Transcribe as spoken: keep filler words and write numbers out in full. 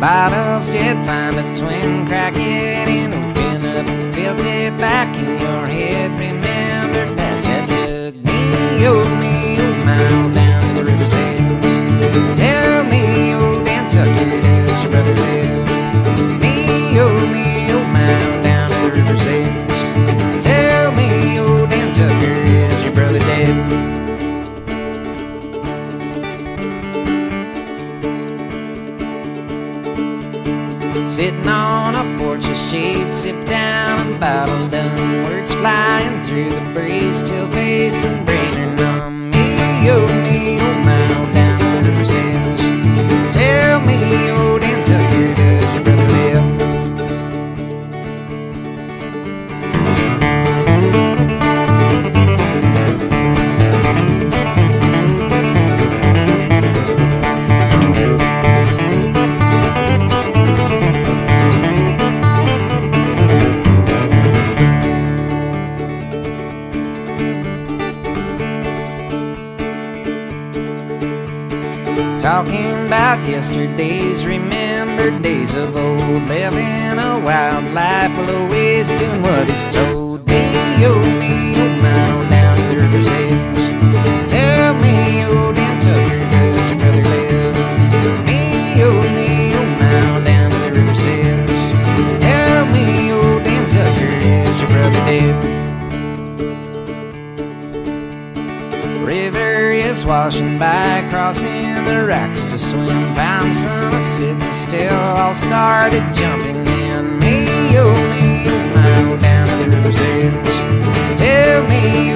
Bottles did find a twin, crack it and open up, tilt it back in your head. Remember, pass that jug. Me, oh me, oh my, down to the river's edge. Tell me, old Dan Tucker, does your brother live? Me, oh me, oh my, down to the river's edge. Tell me, old Dan Tucker, is your brother dead? Sitting on a porch, a shade, sip down a bottle done. Words flying through the breeze till face and brain are numb. Me, oh me, oh my, down to the river's edge. Tell me, old Dan Tucker, does your brother live? Talking about yesterday's remembered days of old, living a wild life full of ways, doing what is told. Me, oh me, oh my, down to the river's edge. Tell me, old Dan Tucker, does your brother live? Me, oh me, oh my, down to the river's edge. Tell me, old Dan Tucker, is your brother dead? River is washing by, crossing the rocks to swim. Found some sitting still, all started jumping in. Me, oh me, oh my, down to the river's edge. Tell me,